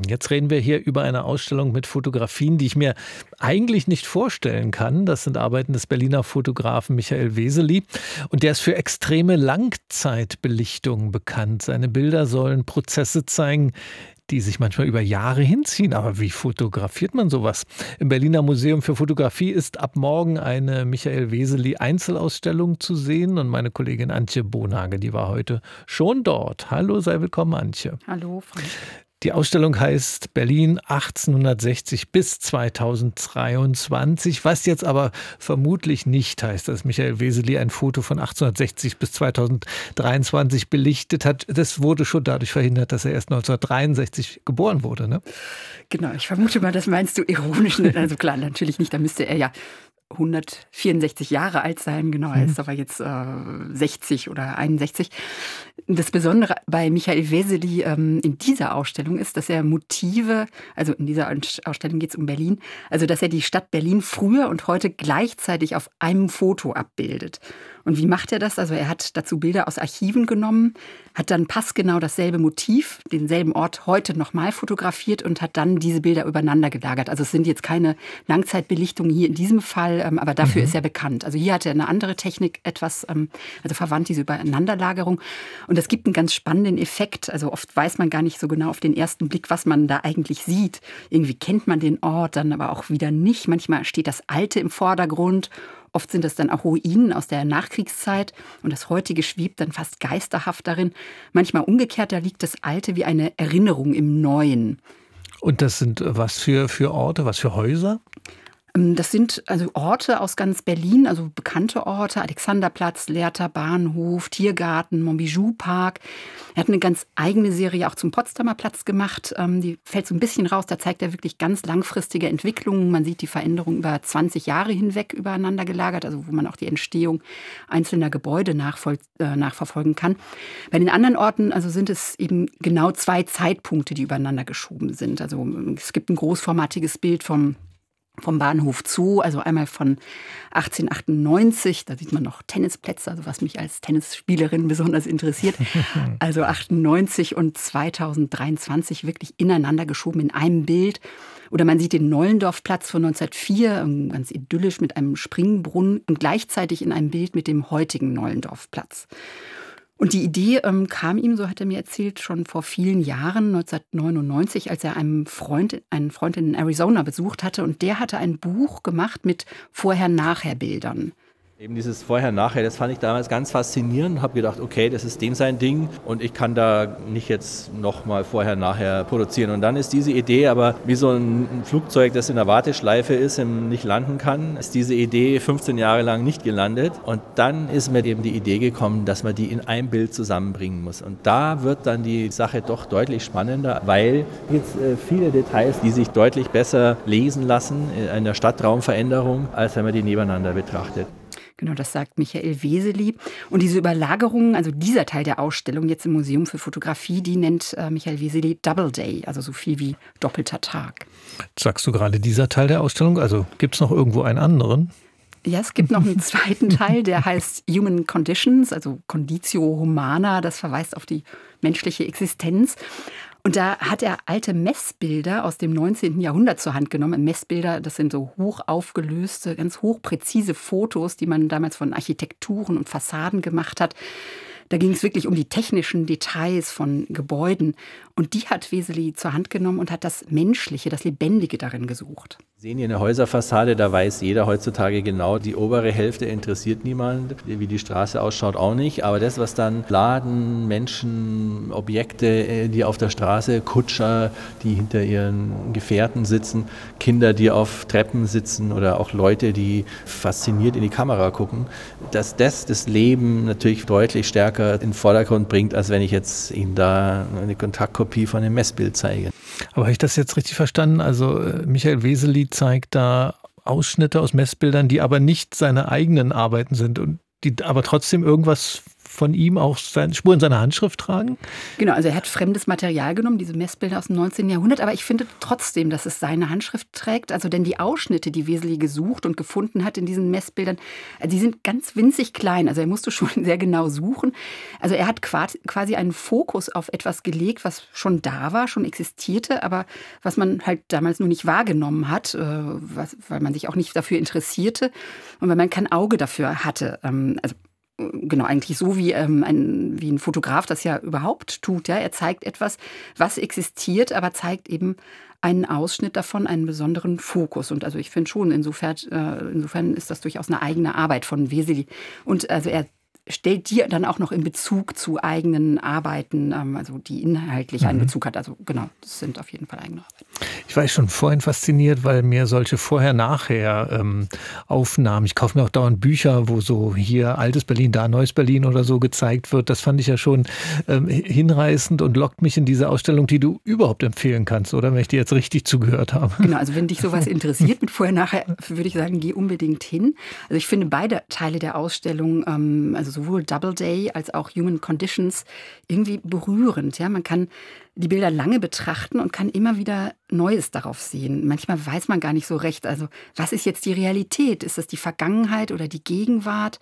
Jetzt reden wir hier über eine Ausstellung mit Fotografien, die ich mir eigentlich nicht vorstellen kann. Das sind Arbeiten des Berliner Fotografen Michael Wesely. Und der ist für extreme Langzeitbelichtung bekannt. Seine Bilder sollen Prozesse zeigen, die sich manchmal über Jahre hinziehen. Aber wie fotografiert man sowas? Im Berliner Museum für Fotografie ist ab morgen eine Michael Wesely Einzelausstellung zu sehen. Und meine Kollegin Antje Bonage, die war heute schon dort. Hallo, sei willkommen, Antje. Hallo, Frank. Die Ausstellung heißt Berlin 1860 bis 2023, was jetzt aber vermutlich nicht heißt, dass Michael Wesely ein Foto von 1860 bis 2023 belichtet hat. Das wurde schon dadurch verhindert, dass er erst 1963 geboren wurde, ne? Genau, ich vermute mal, das meinst du ironisch. Also klar, natürlich nicht, da müsste er ja 164 Jahre alt sein, genau, er ist aber jetzt 60 oder 61. Das Besondere bei Michael Wesely in dieser Ausstellung ist, dass er Motive, also in dieser Ausstellung geht es um Berlin, also dass er die Stadt Berlin früher und heute gleichzeitig auf einem Foto abbildet. Und wie macht er das? Also er hat dazu Bilder aus Archiven genommen, hat dann passgenau dasselbe Motiv, denselben Ort heute nochmal fotografiert und hat dann diese Bilder übereinander gelagert. Also es sind jetzt keine Langzeitbelichtungen hier in diesem Fall, aber dafür ist er bekannt. Also hier hat er eine andere Technik, etwas, also verwandt diese Übereinanderlagerung. Und das gibt einen ganz spannenden Effekt. Also oft weiß man gar nicht so genau auf den ersten Blick, was man da eigentlich sieht. Irgendwie kennt man den Ort, dann aber auch wieder nicht. Manchmal steht das Alte im Vordergrund. Oft sind es dann auch Ruinen aus der Nachkriegszeit und das Heutige schwebt dann fast geisterhaft darin. Manchmal umgekehrt, da liegt das Alte wie eine Erinnerung im Neuen. Und das sind was für Orte, was für Häuser? Das sind also Orte aus ganz Berlin, also bekannte Orte, Alexanderplatz, Lehrter Bahnhof, Tiergarten, Monbijou-Park. Er hat eine ganz eigene Serie auch zum Potsdamer Platz gemacht, die fällt so ein bisschen raus, da zeigt er wirklich ganz langfristige Entwicklungen. Man sieht die Veränderung über 20 Jahre hinweg übereinander gelagert, also wo man auch die Entstehung einzelner Gebäude nachverfolgen kann. Bei den anderen Orten also sind es eben genau 2 Zeitpunkte, die übereinander geschoben sind. Also es gibt ein großformatiges Bild vom Bahnhof Zoo, also einmal von 1898, da sieht man noch Tennisplätze, also was mich als Tennisspielerin besonders interessiert. Also 98 und 2023 wirklich ineinander geschoben in einem Bild. Oder man sieht den Nollendorfplatz von 1904, ganz idyllisch mit einem Springbrunnen und gleichzeitig in einem Bild mit dem heutigen Nollendorfplatz. Und die Idee kam ihm, so hat er mir erzählt, schon vor vielen Jahren, 1999, als er einen Freund in Arizona besucht hatte. Und der hatte ein Buch gemacht mit Vorher-Nachher-Bildern. Eben dieses Vorher-Nachher, das fand ich damals ganz faszinierend und habe gedacht, okay, das ist dem sein Ding und ich kann da nicht jetzt nochmal Vorher-Nachher produzieren. Und dann ist diese Idee aber wie so ein Flugzeug, das in der Warteschleife ist und nicht landen kann, ist diese Idee 15 Jahre lang nicht gelandet. Und dann ist mir eben die Idee gekommen, dass man die in einem Bild zusammenbringen muss. Und da wird dann die Sache doch deutlich spannender, weil jetzt viele Details, die sich deutlich besser lesen lassen in der Stadtraumveränderung, als wenn man die nebeneinander betrachtet. Genau, das sagt Michael Wesely. Und diese Überlagerung, also dieser Teil der Ausstellung jetzt im Museum für Fotografie, die nennt Michael Wesely Double Day, also so viel wie doppelter Tag. Sagst du gerade dieser Teil der Ausstellung? Also gibt es noch irgendwo einen anderen? Ja, es gibt noch einen zweiten Teil, der heißt Human Conditions, also Conditio Humana, das verweist auf die menschliche Existenz. Und da hat er alte Messbilder aus dem 19. Jahrhundert zur Hand genommen. Messbilder, das sind so hoch aufgelöste, ganz hochpräzise Fotos, die man damals von Architekturen und Fassaden gemacht hat. Da ging es wirklich um die technischen Details von Gebäuden. Und die hat Wesely zur Hand genommen und hat das Menschliche, das Lebendige darin gesucht. Sehen hier eine Häuserfassade, da weiß jeder heutzutage genau, die obere Hälfte interessiert niemand, wie die Straße ausschaut auch nicht, aber das, was dann Laden, Menschen, Objekte, die auf der Straße, Kutscher, die hinter ihren Gefährten sitzen, Kinder, die auf Treppen sitzen oder auch Leute, die fasziniert in die Kamera gucken, dass das Leben natürlich deutlich stärker in den Vordergrund bringt, als wenn ich jetzt Ihnen da eine Kontaktkopie von dem Messbild zeige. Aber habe ich das jetzt richtig verstanden? Also Michael Wesely zeigt da Ausschnitte aus Messbildern, die aber nicht seine eigenen Arbeiten sind und die aber trotzdem irgendwas von ihm auch Spuren seiner Handschrift tragen? Genau, also er hat fremdes Material genommen, diese Messbilder aus dem 19. Jahrhundert, aber ich finde trotzdem, dass es seine Handschrift trägt. Also denn die Ausschnitte, die Wesely gesucht und gefunden hat in diesen Messbildern, die sind ganz winzig klein. Also er musste schon sehr genau suchen. Also er hat quasi einen Fokus auf etwas gelegt, was schon da war, schon existierte, aber was man halt damals nur nicht wahrgenommen hat, weil man sich auch nicht dafür interessierte und weil man kein Auge dafür hatte. Also genau, eigentlich so wie ein Fotograf das ja überhaupt tut. Ja? Er zeigt etwas, was existiert, aber zeigt eben einen Ausschnitt davon, einen besonderen Fokus. Und also ich finde schon, insofern ist das durchaus eine eigene Arbeit von Wesely. Und also er stellt die dann auch noch in Bezug zu eigenen Arbeiten, also die inhaltlich einen Bezug hat. Also genau, das sind auf jeden Fall eigene Arbeiten. Ich war schon vorhin fasziniert, weil mir solche Vorher-Nachher Aufnahmen, ich kaufe mir auch dauernd Bücher, wo so hier altes Berlin, da neues Berlin oder so gezeigt wird. Das fand ich ja schon hinreißend und lockt mich in diese Ausstellung, die du überhaupt empfehlen kannst, oder? Wenn ich dir jetzt richtig zugehört habe. Genau, also wenn dich sowas interessiert mit Vorher-Nachher, würde ich sagen, geh unbedingt hin. Also ich finde beide Teile der Ausstellung, also sowohl Doubleday als auch Human Conditions, irgendwie berührend. Ja? Man kann die Bilder lange betrachten und kann immer wieder Neues darauf sehen. Manchmal weiß man gar nicht so recht, also was ist jetzt die Realität? Ist das die Vergangenheit oder die Gegenwart?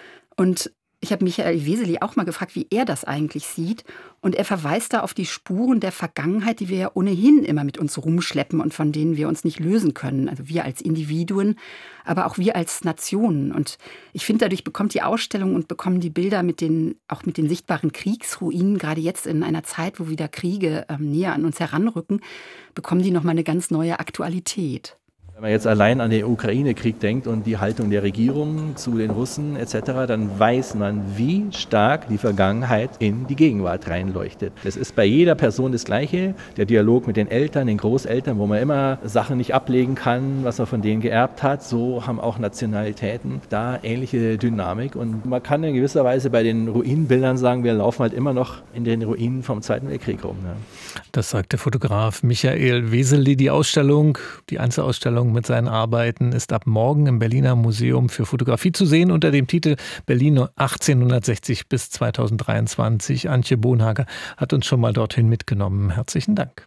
Und ich habe Michael Wesely auch mal gefragt, wie er das eigentlich sieht. Und er verweist da auf die Spuren der Vergangenheit, die wir ja ohnehin immer mit uns rumschleppen und von denen wir uns nicht lösen können. Also wir als Individuen, aber auch wir als Nationen. Und ich finde, dadurch bekommt die Ausstellung und bekommen die Bilder auch mit den sichtbaren Kriegsruinen, gerade jetzt in einer Zeit, wo wieder Kriege näher an uns heranrücken, bekommen die nochmal eine ganz neue Aktualität. Wenn man jetzt allein an den Ukraine-Krieg denkt und die Haltung der Regierung zu den Russen etc., dann weiß man, wie stark die Vergangenheit in die Gegenwart reinleuchtet. Das ist bei jeder Person das Gleiche. Der Dialog mit den Eltern, den Großeltern, wo man immer Sachen nicht ablegen kann, was man von denen geerbt hat. So haben auch Nationalitäten da ähnliche Dynamik. Und man kann in gewisser Weise bei den Ruinenbildern sagen, wir laufen halt immer noch in den Ruinen vom Zweiten Weltkrieg rum. Ja. Das sagt der Fotograf Michael Wesely. Die Ausstellung, die Einzelausstellung mit seinen Arbeiten ist ab morgen im Berliner Museum für Fotografie zu sehen unter dem Titel Berlin 1860 bis 2023. Antje Bonhager hat uns schon mal dorthin mitgenommen. Herzlichen Dank.